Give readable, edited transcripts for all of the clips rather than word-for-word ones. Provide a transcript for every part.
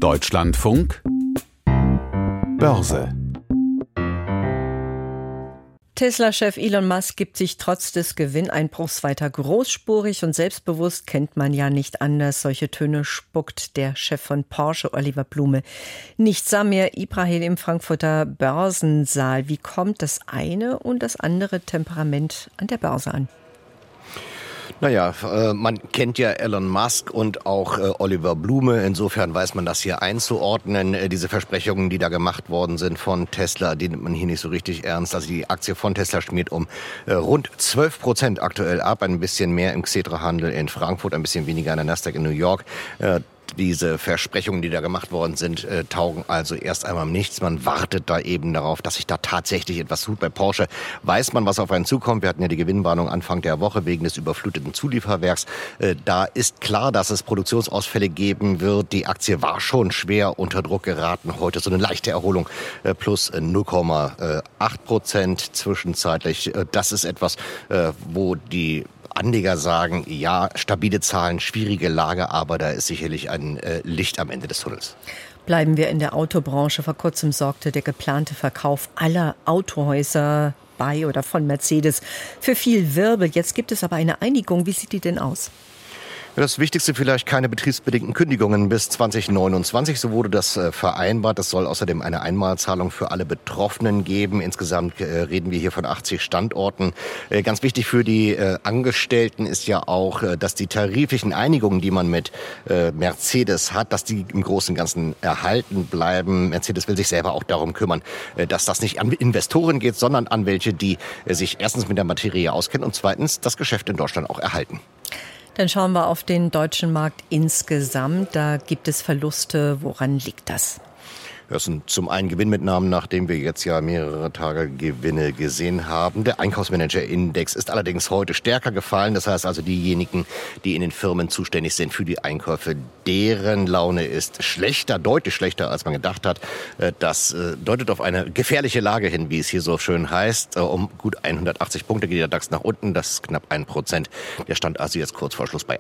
Deutschlandfunk Börse. Tesla-Chef Elon Musk gibt sich trotz des Gewinneinbruchs weiter großspurig und selbstbewusst, kennt man ja nicht anders. Solche Töne spuckt der Chef von Porsche, Oliver Blume. Nicht Samir Ibrahim im Frankfurter Börsensaal. Wie kommt das eine und das andere Temperament an der Börse an? Naja, man kennt ja Elon Musk und auch Oliver Blume. Insofern weiß man das hier einzuordnen. Diese Versprechungen, die da gemacht worden sind von Tesla, die nimmt man hier nicht so richtig ernst. Also die Aktie von Tesla schmiert um rund 12% aktuell ab. Ein bisschen mehr im Xetra-Handel in Frankfurt, ein bisschen weniger an der Nasdaq in New York. Diese Versprechungen, die da gemacht worden sind, taugen also erst einmal nichts. Man wartet da eben darauf, dass sich da tatsächlich etwas tut. Bei Porsche weiß man, was auf einen zukommt. Wir hatten ja die Gewinnwarnung Anfang der Woche wegen des überfluteten Zulieferwerks. Da ist klar, dass es Produktionsausfälle geben wird. Die Aktie war schon schwer unter Druck geraten. Heute so eine leichte Erholung, plus 0,8% zwischenzeitlich. Das ist etwas, wo die Anleger sagen, ja, stabile Zahlen, schwierige Lage, aber da ist sicherlich ein Licht am Ende des Tunnels. Bleiben wir in der Autobranche. Vor kurzem sorgte der geplante Verkauf aller Autohäuser bei oder von Mercedes für viel Wirbel. Jetzt gibt es aber eine Einigung. Wie sieht die denn aus? Das Wichtigste vielleicht, keine betriebsbedingten Kündigungen bis 2029. So wurde das vereinbart. Es soll außerdem eine Einmalzahlung für alle Betroffenen geben. Insgesamt reden wir hier von 80 Standorten. Ganz wichtig für die Angestellten ist ja auch, dass die tariflichen Einigungen, die man mit Mercedes hat, dass die im Großen und Ganzen erhalten bleiben. Mercedes will sich selber auch darum kümmern, dass das nicht an Investoren geht, sondern an welche, die sich erstens mit der Materie auskennen und zweitens das Geschäft in Deutschland auch erhalten. Dann schauen wir auf den deutschen Markt insgesamt. Da gibt es Verluste. Woran liegt das? Das sind zum einen Gewinnmitnahmen, nachdem wir jetzt ja mehrere Tage Gewinne gesehen haben. Der Einkaufsmanager-Index ist allerdings heute stärker gefallen. Das heißt also, diejenigen, die in den Firmen zuständig sind für die Einkäufe, deren Laune ist schlechter, deutlich schlechter, als man gedacht hat. Das deutet auf eine gefährliche Lage hin, wie es hier so schön heißt. Um gut 180 Punkte geht der DAX nach unten. Das ist knapp 1%. Der stand also jetzt kurz vor Schluss bei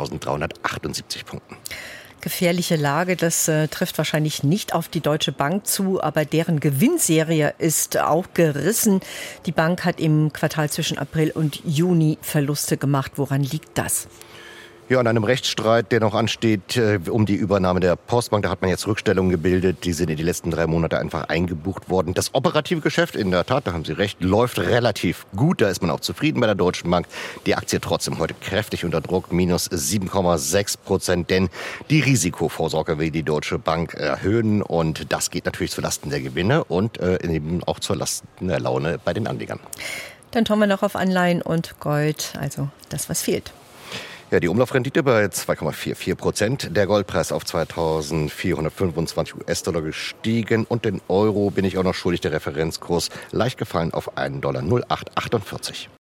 18.378 Punkten. Gefährliche Lage, das trifft wahrscheinlich nicht auf die Deutsche Bank zu, aber deren Gewinnserie ist auch gerissen. Die Bank hat im Quartal zwischen April und Juni Verluste gemacht. Woran liegt das? Ja, an einem Rechtsstreit, der noch ansteht, um die Übernahme der Postbank. Da hat man jetzt Rückstellungen gebildet. Die sind in die letzten 3 Monate einfach eingebucht worden. Das operative Geschäft, in der Tat, da haben Sie recht, läuft relativ gut. Da ist man auch zufrieden bei der Deutschen Bank. Die Aktie trotzdem heute kräftig unter Druck, minus 7,6%. Denn die Risikovorsorge will die Deutsche Bank erhöhen. Und das geht natürlich zulasten der Gewinne und eben auch zulasten der Laune bei den Anlegern. Dann schauen wir noch auf Anleihen und Gold, also das, was fehlt. Ja, die Umlaufrendite bei 2,44%. Der Goldpreis auf 2.425 US-Dollar gestiegen. Und den Euro bin ich auch noch schuldig. Der Referenzkurs leicht gefallen auf $1,0848.